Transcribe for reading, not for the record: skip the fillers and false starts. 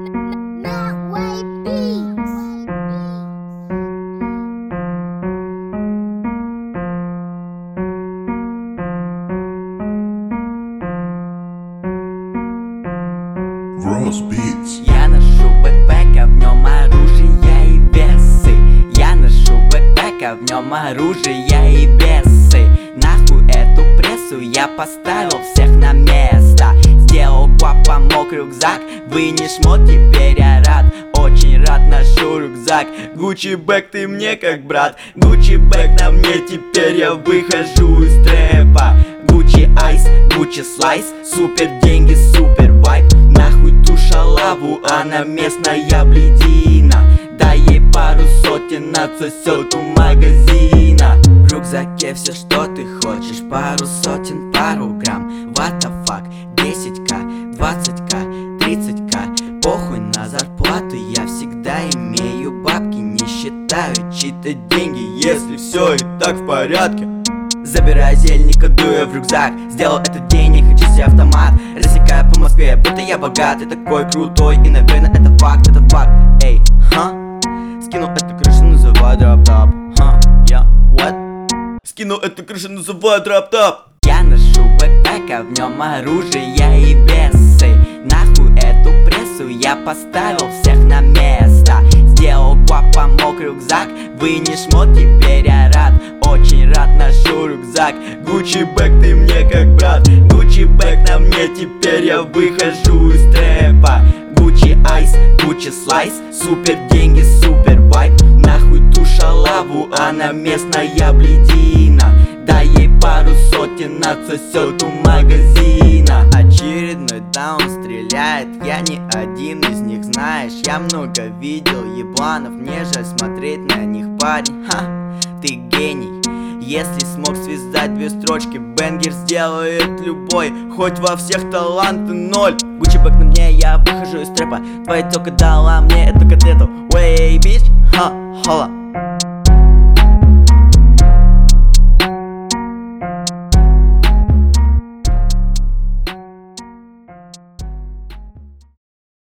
Rose Beats. Я ношу бэкпэк, а в нем оружие и весы. Я ношу бэкпэк, а в нем оружие и весы. Нахуй эту прессу, я поставил всех на место. Сделал гуап, помог рюкзак, вынешь мод, теперь я рад. Очень рад, ношу рюкзак. Гуччи бэк, ты мне как брат. Гуччи бэк на мне, теперь я выхожу из трэпа. Гуччи айс, Гуччи слайс, супер деньги, супер вайб. Нахуй ту шалаву, она местная блядина. Дай ей пару сотен, отсосет у магазина. В рюкзаке все, что ты хочешь, пару сотен, пару грамм. What the fuck, 10к, 20к, 30к. Похуй на зарплату, я всегда имею бабки. Не считаю чьи-то деньги, если все и так в порядке. Забираю зельника, дуя в рюкзак. Сделал этот день, не хочу себе автомат. Рассекаю по Москве, будто я богатый, такой крутой. И наверное это факт, это факт. Эй, ха? Скинул эту крышу, называю дроп-топ. Ха, я, what? Скинул эту крышу, называю дроп-топ. Я ношу бэкпэк, а в нем оружие и весы. Нахуй эту прессу, я поставил всех на место. Сделал гуап, помог рюкзак, вынешь мод, теперь я рад. Очень рад, ношу рюкзак. Гуччи бэк, ты мне как брат. Гуччи бэк на мне, теперь я выхожу из трэпа. Гуччи айс, Гуччи слайс, супер деньги, супер вайб. Нахуй ту шалаву, она местная блядина. Дай ей пару сотен, отсосет у магазина. Очередной даун стреляет, я не один из них, знаешь. Я много видел ебланов, мне жаль смотреть на них, парень. Ха, ты гений. Если смог связать две строчки, бенгер сделает любой. Хоть во всех таланты ноль. Гуччи бэк на мне, я выхожу из трэпа. Твоя тёлка дала мне эту котлету. Way, bitch, ха, хола.